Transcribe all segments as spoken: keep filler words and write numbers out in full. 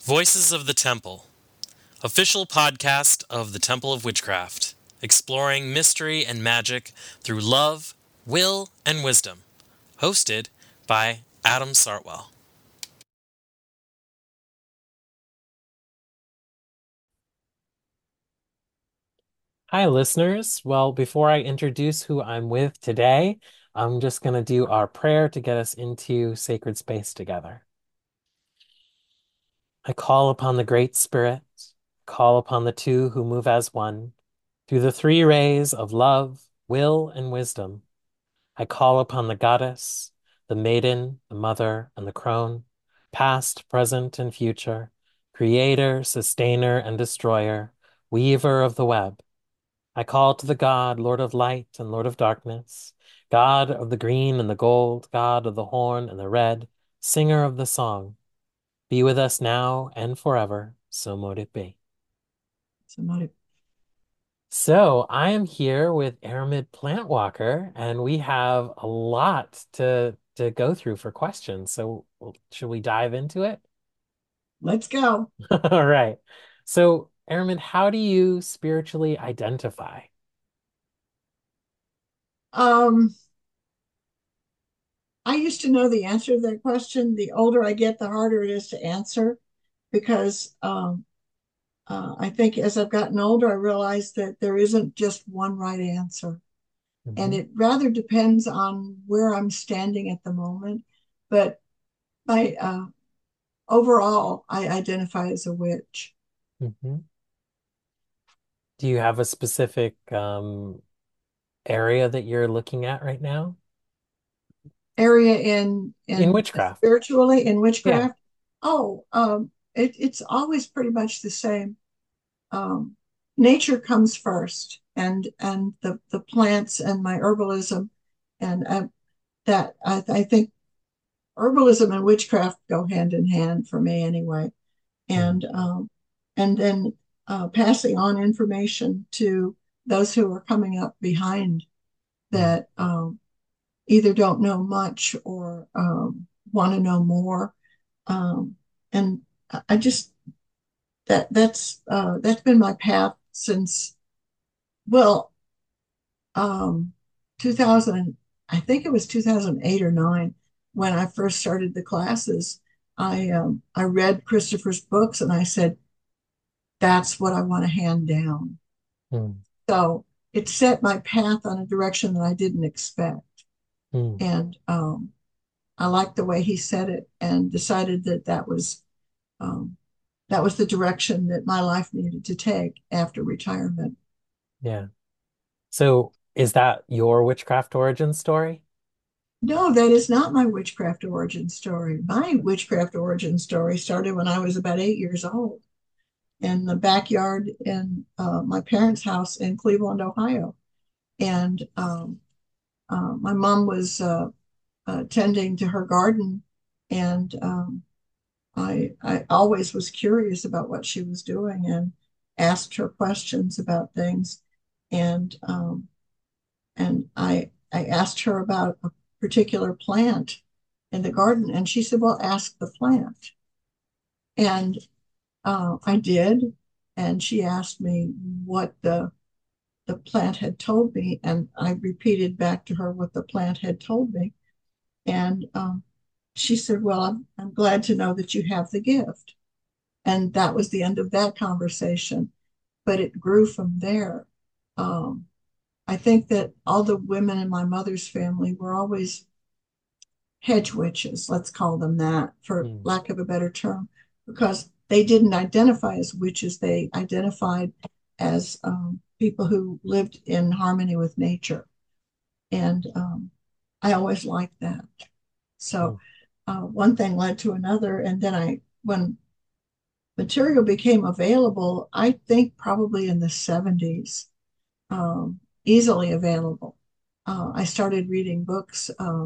Voices of the Temple, official podcast of the Temple of Witchcraft, exploring mystery and magic through love, will, and wisdom. Hosted by Adam Sartwell. Hi, listeners. Well, before I introduce who I'm with today, I'm just going to do our prayer to get us into sacred space together. I call upon the Great Spirit, call upon the two who move as one, through the three rays of love, will, and wisdom. I call upon the goddess, the maiden, the mother, and the crone, past, present, and future, creator, sustainer, and destroyer, weaver of the web. I call to the God, Lord of light and Lord of darkness, God of the green and the gold, God of the horn and the red, singer of the song. Be with us now and forever, so mote it be. Somebody, So I am here with Aramid Plantwalker, and we have a lot to to go through for questions. So well, should we dive into it? let's go. All right. So Aramid, how do you spiritually identify? Um, I used to know the answer to that question. The older I get, the harder it is to answer because um, uh, I think as I've gotten older, I realize that there isn't just one right answer. And Hmm. it rather depends on where I'm standing at the moment. But by uh, overall, I identify as a witch. Hmm. Do you have a specific um, area that you're looking at right now? Area in In in witchcraft. spiritually in Yeah. witchcraft. Oh, um, it, it's always pretty much the same. um, Nature comes first, and and the the plants and my herbalism, and uh, that I, I think herbalism and witchcraft go hand in hand for me anyway. Mm, And um, and then uh, passing on information to those who are coming up behind mm, that um, either don't know much or um, want to know more. Um, and I just that that's uh, that's been my path since well um, two thousand, I think it was two thousand eight or nine when I first started the classes. I um, I read Christopher's books and I said, that's what I want to hand down. mm, So it set my path on a direction that I didn't expect. mm. And um, I liked the way he said it and decided that that was um, that was the direction that my life needed to take after retirement. Yeah. So is that your witchcraft origin story? No, that is not my witchcraft origin story. My witchcraft origin story started when I was about eight years old in the backyard in uh, my parents' house in Cleveland, Ohio. And um, uh, my mom was uh, uh, tending to her garden, and um, I, I always was curious about what she was doing and asked her questions about things. And um, and I I asked her about a particular plant in the garden, and she said, "Well, ask the plant." And uh, I did, and she asked me what the the plant had told me, and I repeated back to her what the plant had told me, and um, she said, "Well, I'm, I'm glad to know that you have the gift." And that was the end of that conversation. But it grew from there. Um, I think that all the women in my mother's family were always hedge witches, let's call them that, for Mm, lack of a better term, because they didn't identify as witches. They identified as um, people who lived in harmony with nature. And um, I always liked that. So mm, uh, one thing led to another. And then I, when material became available, I think probably in the seventies, um, easily available. Uh, I started reading books. Uh,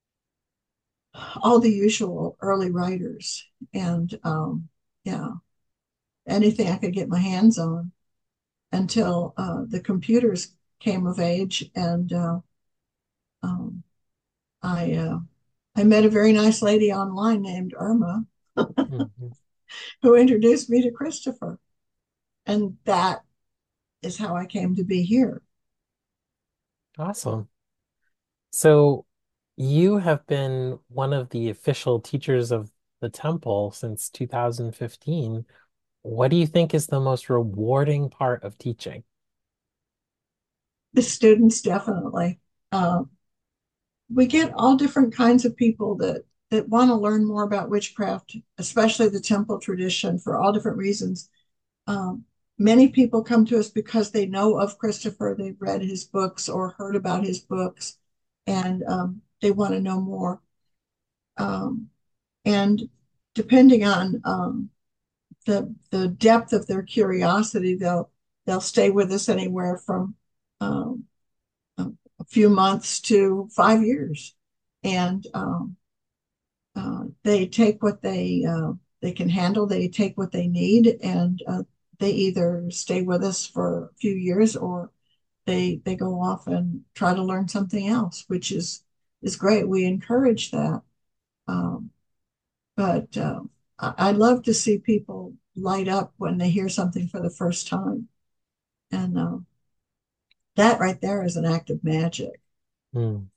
all the usual early writers, and um, yeah, anything I could get my hands on until uh, the computers came of age, and uh, um, I uh, I met a very nice lady online named Irma, mhm. who introduced me to Christopher. And that is how I came to be here. Awesome. So you have been one of the official teachers of the temple since two thousand fifteen. What do you think is the most rewarding part of teaching? The students, definitely. Uh, we get all different kinds of people that that want to learn more about witchcraft, especially the temple tradition, for all different reasons. Um, many people come to us because they know of Christopher, they've read his books or heard about his books, and um, they want to know more. Um, and depending on um, the the depth of their curiosity, they'll they'll stay with us anywhere from um, a few months to five years, and um, uh, they take what they uh, they can handle. They take what they need, and uh, they either stay with us for a few years or they they go off and try to learn something else, which is is great. We encourage that, um, but uh, I, I love to see people light up when they hear something for the first time, and uh, that right there is an act of magic. Hmm,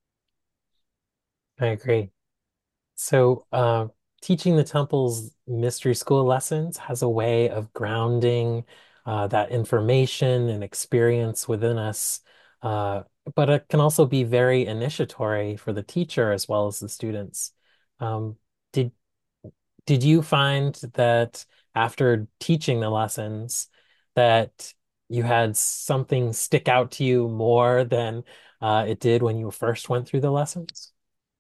I agree. So, uh, teaching the temple's mystery school lessons has a way of grounding uh, that information and experience within us, uh, but it can also be very initiatory for the teacher as well as the students. Um, did did you find that after teaching the lessons that you had something stick out to you more than uh, it did when you first went through the lessons?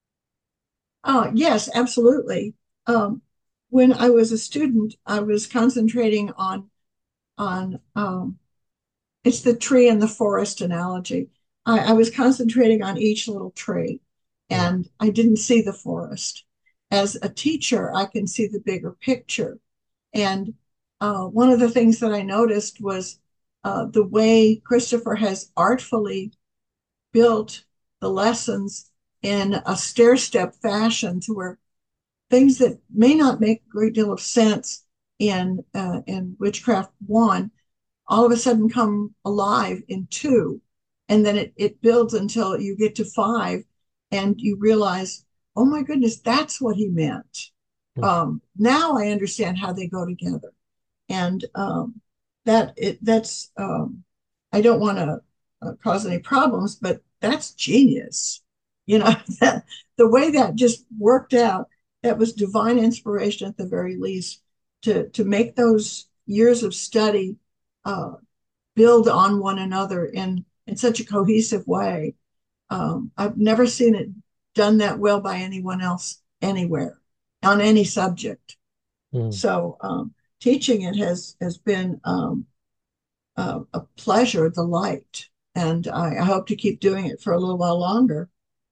Oh, yes, absolutely. Um, when I was a student, I was concentrating on on um, it's the tree and the forest analogy. I, I was concentrating on each little tree, Hmm. and I didn't see the forest. As a teacher, I can see the bigger picture. And uh, one of the things that I noticed was uh, the way Christopher has artfully built the lessons in a stair step fashion to where things that may not make a great deal of sense in uh, in witchcraft one all of a sudden come alive in two, and then it, it builds until you get to five and you realize, oh my goodness, that's what he meant. Hmm. Um, now I understand how they go together, and um, that it that's um, I don't want to uh, cause any problems, but that's genius. You know, that the way that just worked out, that was divine inspiration at the very least to to make those years of study uh, build on one another in in such a cohesive way. Um, I've never seen it done that well by anyone else anywhere on any subject. Hmm. So um, teaching it has has been um, uh, a pleasure, a delight, and I, I hope to keep doing it for a little while longer.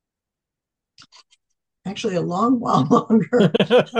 Actually, a long while longer.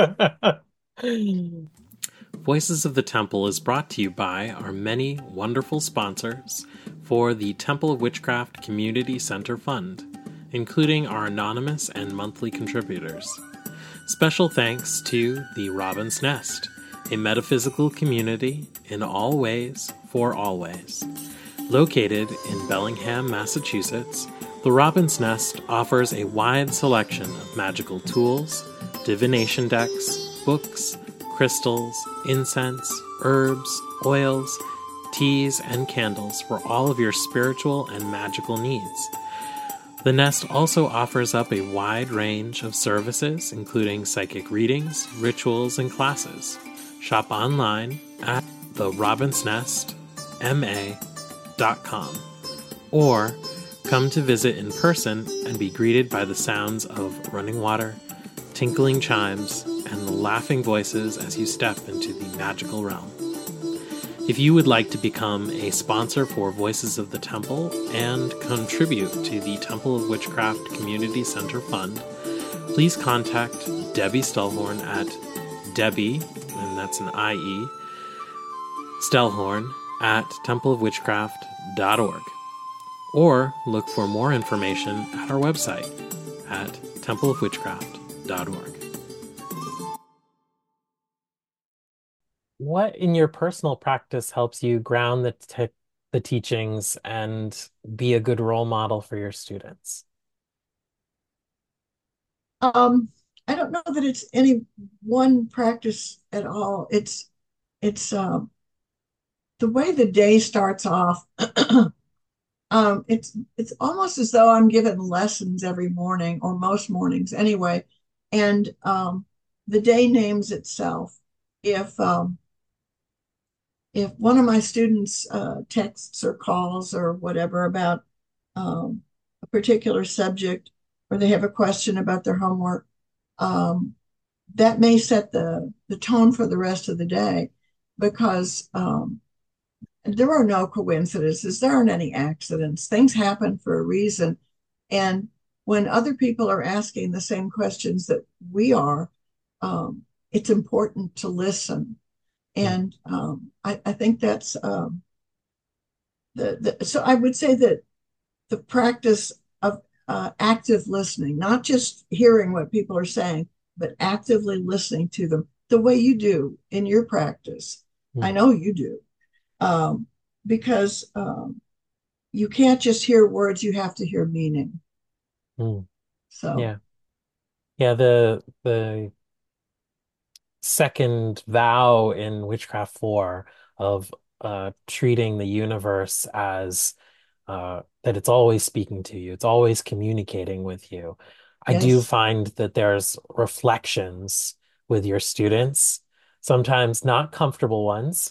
Voices of the Temple is brought to you by our many wonderful sponsors for the Temple of Witchcraft Community Center Fund, including our anonymous and monthly contributors. Special thanks to the Robin's Nest, a metaphysical community in all ways for always. Located in Bellingham, Massachusetts, the Robin's Nest offers a wide selection of magical tools, divination decks, books, crystals, incense, herbs, oils, teas, and candles for all of your spiritual and magical needs. The Nest also offers up a wide range of services, including psychic readings, rituals, and classes. Shop online at the robins nest m a dot com or come to visit in person and be greeted by the sounds of running water, tinkling chimes, and the laughing voices as you step into the magical realm. If you would like to become a sponsor for Voices of the Temple and contribute to the Temple of Witchcraft Community Center Fund, please contact Debbie Stellhorn at Debbie, and that's an I E, Stellhorn at temple of witchcraft dot org, or look for more information at our website at temple of witchcraft dot org. what in your personal practice helps you ground the te the teachings and be a good role model for your students? Um, I don't know that it's any one practice at all. It's it's um, the way the day starts off. um, it's it's almost as though I'm given lessons every morning, or most mornings anyway, and um, the day names itself. If um, if one of my students uh, texts or calls or whatever about um, a particular subject, or they have a question about their homework, um, that may set the the tone for the rest of the day, because um, there are no coincidences. There aren't any accidents. Things happen for a reason. And when other people are asking the same questions that we are, um, it's important to listen. Mm, And um, I, I think that's um, the, the, so I would say that the practice of uh, active listening, not just hearing what people are saying, but actively listening to them the way you do in your practice. I mm, know you do. Um, because um, you can't just hear words, you have to hear meaning. mm. So, Yeah. Yeah, the the second vow in Witchcraft four of uh treating the universe as uh, that it's always speaking to you, it's always communicating with you. I do yes, find that there's reflections with your students, sometimes not comfortable ones,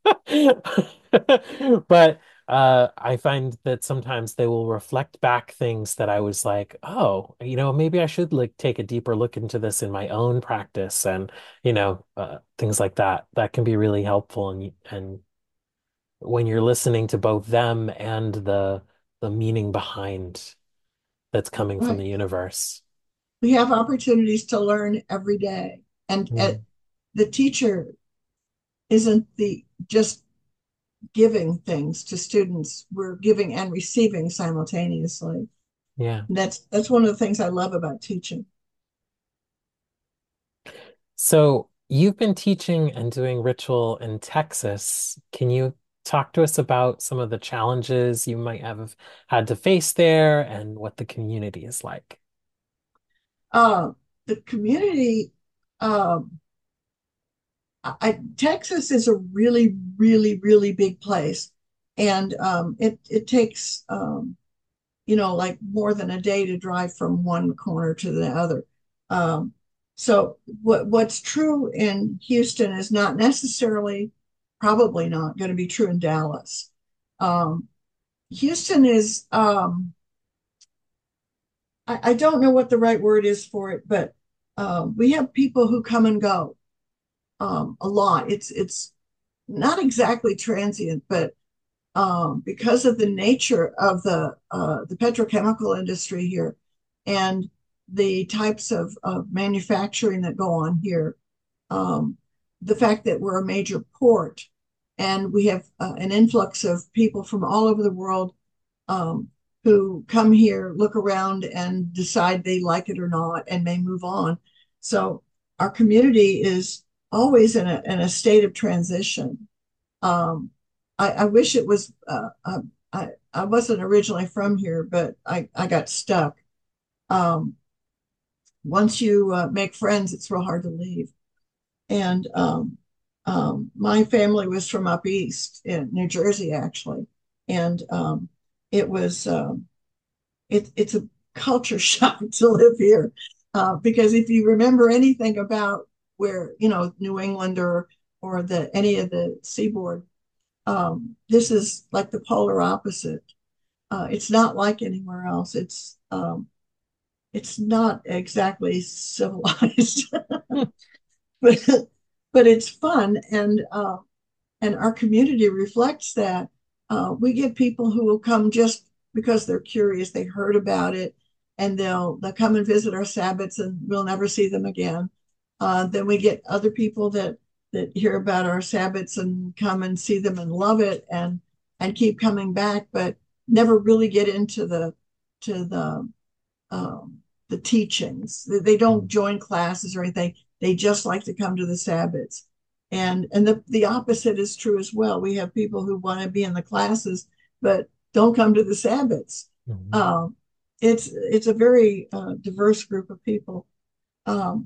but uh, I find that sometimes they will reflect back things that I was like, oh, you know, maybe I should like take a deeper look into this in my own practice, and you know, uh, things like that. That can be really helpful, and and when you're listening to both them and the the meaning behind that's coming from right. the universe. We have opportunities to learn every day. And uh, Mm, the teacher isn't the just giving things to students, we're giving and receiving simultaneously. yeah. And that's that's one of the things I love about teaching. So you've been teaching and doing ritual in Texas. Can you talk to us about some of the challenges you might have had to face there and what the community is like? Uh, the community, um, I, Texas is a really, really, really big place, and um, it it takes um, you know, like more than a day to drive from one corner to the other. Um, so what what's true in Houston is not necessarily, probably not going to be true in Dallas. Um, Houston is, um, I, I don't know what the right word is for it, but uh, we have people who come and go um, a lot. It's it's not exactly transient, but um, because of the nature of the uh, the petrochemical industry here and the types of, of manufacturing that go on here, um, the fact that we're a major port and we have uh, an influx of people from all over the world um, who come here, look around, and decide they like it or not, and may move on. So our community is always in a, in a state of transition. Um, I, I wish it was. Uh, uh, I I wasn't originally from here, but I I got stuck. Um, Once you uh, make friends, it's real hard to leave. And um, um, my family was from up east in New Jersey, actually, and um, it was um, it, it's a culture shock to live here uh, because if you remember anything about where you know New England or or the any of the seaboard, um, this is like the polar opposite. Uh, it's not like anywhere else. It's um, it's not exactly civilized, Hmm, but but it's fun, and uh, and our community reflects that. Uh, we get people who will come just because they're curious. They heard about it, and they'll they'll come and visit our Sabbats, and we'll never see them again. Uh, then we get other people that that hear about our Sabbats and come and see them and love it, and and keep coming back, but never really get into the to the um, the teachings. They don't hmm, join classes or anything. They just like to come to the Sabbats. And and the, the opposite is true as well. We have people who want to be in the classes, but don't come to the Sabbaths. Mhm. Um, it's it's a very uh, diverse group of people. Um,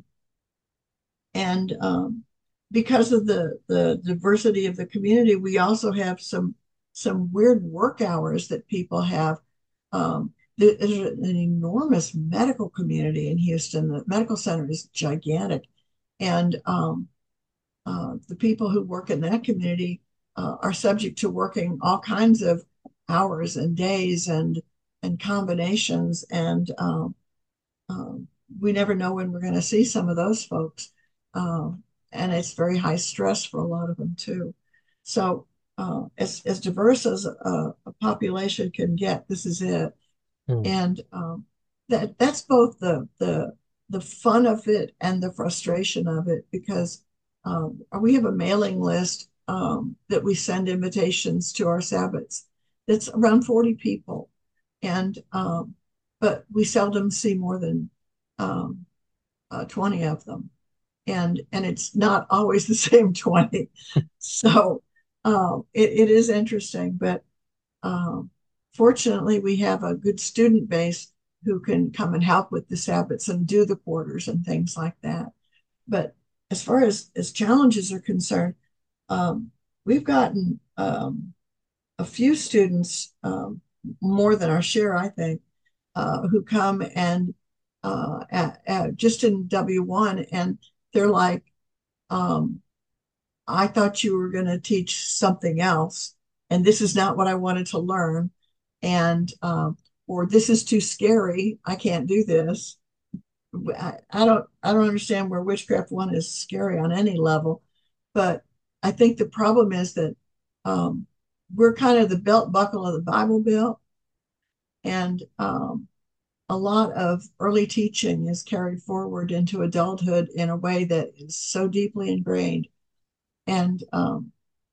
and um, because of the the diversity of the community, we also have some some weird work hours that people have. Um, there's an enormous medical community in Houston. The medical center is gigantic, and um, uh, the people who work in that community uh, are subject to working all kinds of hours and days and and combinations, and um, um, we never know when we're going to see some of those folks. Um, and it's very high stress for a lot of them too. So uh, as, as diverse as a, a population can get, this is it. Mm. And um, that that's both the the the fun of it and the frustration of it, because um, we have a mailing list um, that we send invitations to our Sabbats. It's around forty people, and um, but we seldom see more than um, uh, twenty of them, and and it's not always the same twenty. So uh, it, it is interesting, but um, fortunately, we have a good student base who can come and help with the Sabbats and do the quarters and things like that. But as far as, as challenges are concerned, um, we've gotten um, a few students, um, more than our share, I think, uh, who come and uh, at, at, just in W one, and they're like, um, I thought you were going to teach something else, and this is not what I wanted to learn. And, um, or this is too scary. I can't do this. I, I don't, I don't understand where Witchcraft One is scary on any level, but I think the problem is that um, we're kind of the belt buckle of the Bible Belt, and um, a lot of early teaching is carried forward into adulthood in a way that is so deeply ingrained. And um,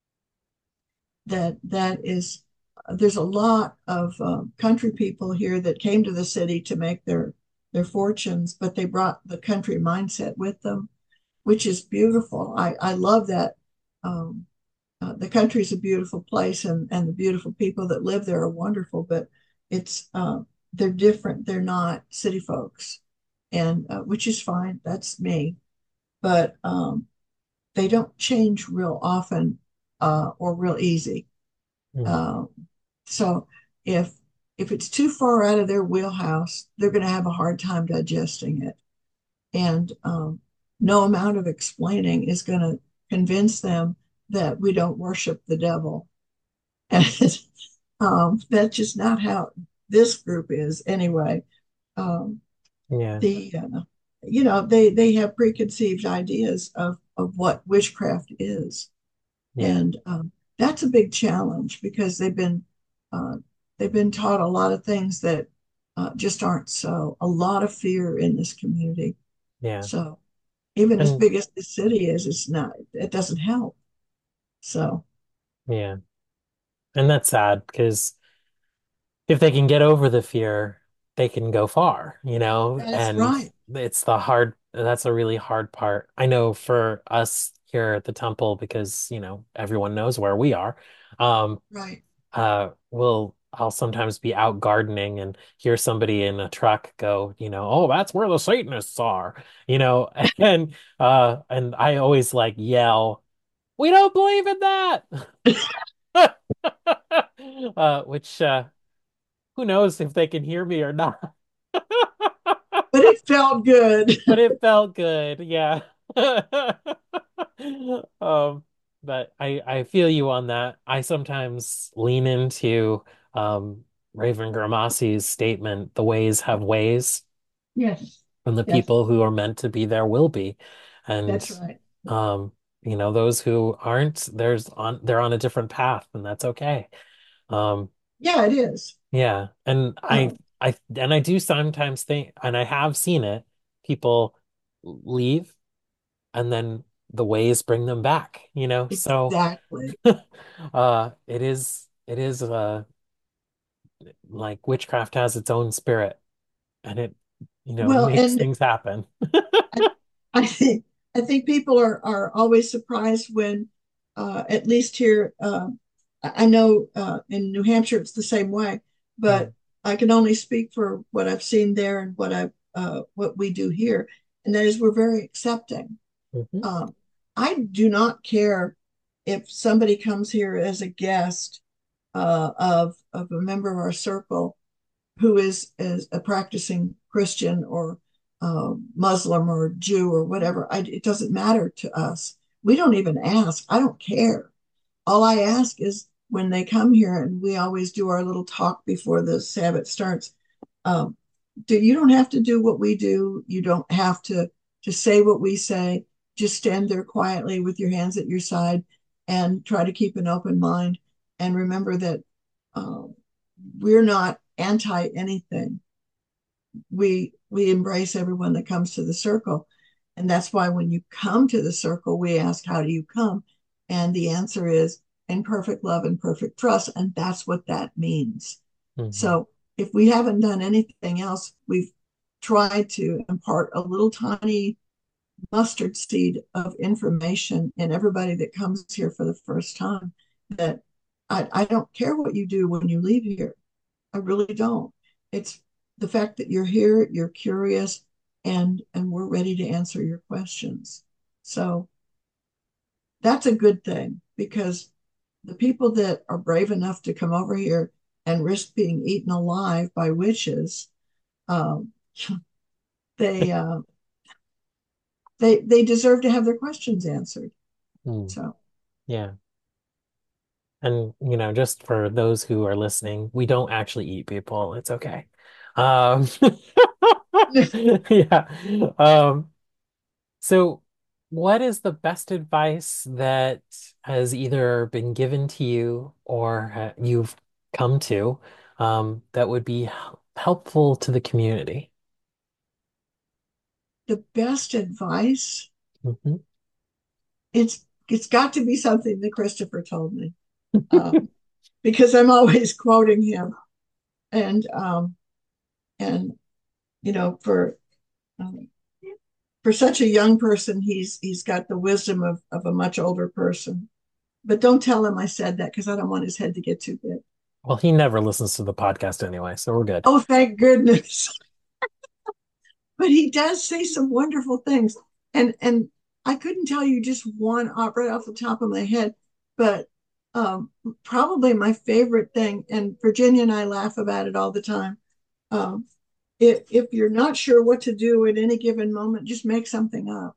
that that is there's a lot of um, country people here that came to the city to make their their fortunes, but they brought the country mindset with them, which is beautiful. I I love that. Um, uh, the country is a beautiful place, and and the beautiful people that live there are wonderful, but it's uh, they're different. They're not city folks, and uh, which is fine. That's me, but um, they don't change real often uh, or real easy. Mm. Um, so if if it's too far out of their wheelhouse, they're going to have a hard time digesting it. And um, no amount of explaining is going to convince them that we don't worship the devil. And um, that's just not how this group is anyway. Um, Yeah. the uh, you know they they have preconceived ideas of of what witchcraft is, Yeah. and um, that's a big challenge because they've been uh, they've been taught a lot of things that uh, just aren't so. A lot of fear in this community. Yeah. So even as And big as the city is, it's not. It doesn't help. So yeah. And that's sad because if they can get over the fear, they can go far, you know? that's And right. it's the hard, that's a really hard part. I know for us here at the temple, because, you know, everyone knows where we are. Um, Right. uh, we'll, I'll sometimes be out gardening and hear somebody in a truck go, you know, oh, that's where the Satanists are, you know, and, uh, and I always like yell, we don't believe in that. Uh, which, uh, who knows if they can hear me or not. But it felt good. But it felt good, yeah. Um, but I I feel you on that. I sometimes lean into um Raven Gramasi's statement, the ways have ways, Yes. and the Yes. people who are meant to be there will be. And That's right. um, you know, those who aren't, there's on they're on a different path, and that's okay. Um, Yeah, it is. Yeah, and I Um, I and I do sometimes think, and I have seen it, people leave and then the ways bring them back, you know? So exactly. uh it is it is uh like witchcraft has its own spirit, and it, you know, Well, makes and things happen. I, I think I think people are are always surprised when, uh, at least here, uh, I know uh, in New Hampshire it's the same way, Mm, but I can only speak for what I've seen there and what I uh, what we do here, and that is we're very accepting. mhm, Um, I do not care if somebody comes here as a guest uh, of of a member of our circle who is, is a practicing Christian or uh, Muslim or Jew or whatever. I, it doesn't matter to us. We don't even ask. I don't care. All I ask is when they come here, and we always do our little talk before the Sabbath starts. Um, do you don't have to do what we do. You don't have to to say what we say. Just stand there quietly with your hands at your side and try to keep an open mind. And remember that um, we're not anti anything. We we embrace everyone that comes to the circle, and that's why when you come to the circle, we ask, "How do you come?" And the answer is in perfect love and perfect trust, and that's what that means. mhm, So if we haven't done anything else, we've tried to impart a little tiny mustard seed of information in everybody that comes here for the first time that I, I don't care what you do when you leave here. I really don't. It's the fact that you're here, you're curious, and and we're ready to answer your questions. So that's a good thing because the people that are brave enough to come over here and risk being eaten alive by witches, um, they uh, they they deserve to have their questions answered. mm. So Yeah. And, you know, just for those who are listening, we don't actually eat people. It's okay. Um, yeah. Um, so what is the best advice that has either been given to you or uh, you've come to um, that would be hel- helpful to the community? the best advice, Hmm. it's it's got to be something that Christopher told me, um, because I'm always quoting him, and um, and you know for um, for such a young person, he's he's got the wisdom of of a much older person. But don't tell him I said that because I don't want his head to get too big. Well, he never listens to the podcast anyway, so we're good. Oh, thank goodness! But he does say some wonderful things, and and I couldn't tell you just one right off the top of my head, but um, probably my favorite thing, and Virginia and I laugh about it all the time. Um, if if you're not sure what to do at any given moment, just make something up.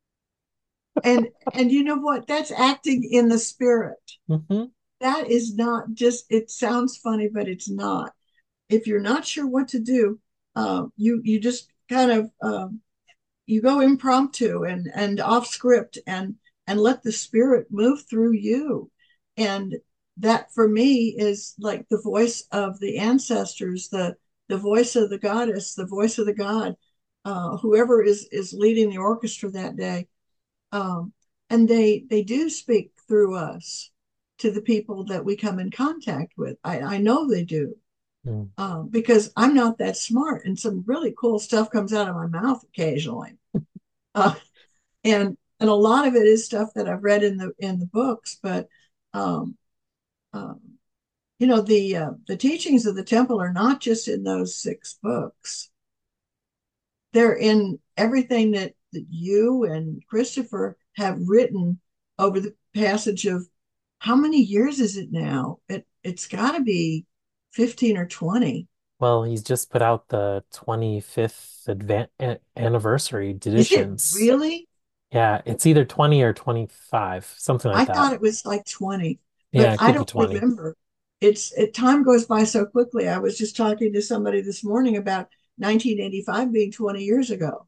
And and you know what? That's acting in the spirit. Hmm. That is not just, it sounds funny, but it's not. If you're not sure what to do, uh, you you just kind of um, you go impromptu and and off script and and let the spirit move through you. And that for me is like the voice of the ancestors, the the voice of the goddess, the voice of the god, uh, whoever is is leading the orchestra that day. Um, and they they do speak through us to the people that we come in contact with. I, I know they do, Mm. um, because I'm not that smart, and some really cool stuff comes out of my mouth occasionally. Uh, and and a lot of it is stuff that I've read in the in the books, but um, um, you know the uh, the teachings of the temple are not just in those six books. They're in everything that, that you and Christopher have written over the passage of how many years is it now? It it's got to be fifteen or twenty. Well, he's just put out the twenty-fifth advan a- anniversary Is it editions. really? Yeah, it's either twenty or twenty-five, something like I that. thought it was like twenty, Yeah, but it I could be don't twenty. remember. It's it time goes by so quickly. I was just talking to somebody this morning about nineteen eighty-five being twenty years ago.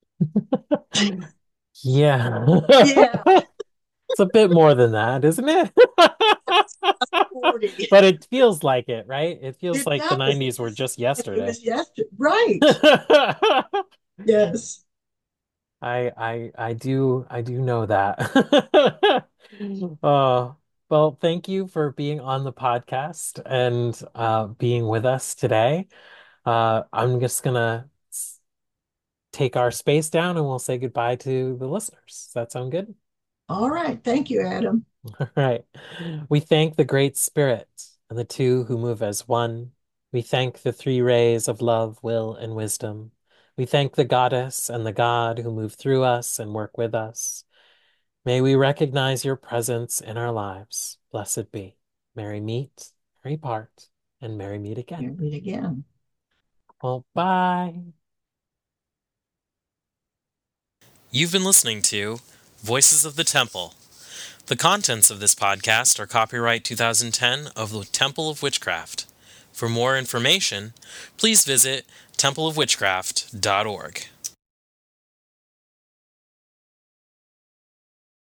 Yeah. Yeah, It's a bit more than that, isn't it? forty. But it feels like it, right? It feels It like the does. It nineties were just just seems like it yesterday. was yesterday. Right. Yes. I I I do I do know that. Uh, well, thank you for being on the podcast and uh being with us today. Uh, I'm just gonna s- take our space down and we'll say goodbye to the listeners. Does that sound good? All right. Thank you, Adam. All right. We thank the Great Spirit and the two who move as one. We thank the three rays of love, will, and wisdom. We thank the goddess and the god who move through us and work with us. May we recognize your presence in our lives. Blessed be. Merry meet, merry part, and merry meet again. Here meet again. Well, bye. You've been listening to Voices of the Temple. The contents of this podcast are copyright two thousand ten of the Temple of Witchcraft. For more information, please visit temple of witchcraft dot org.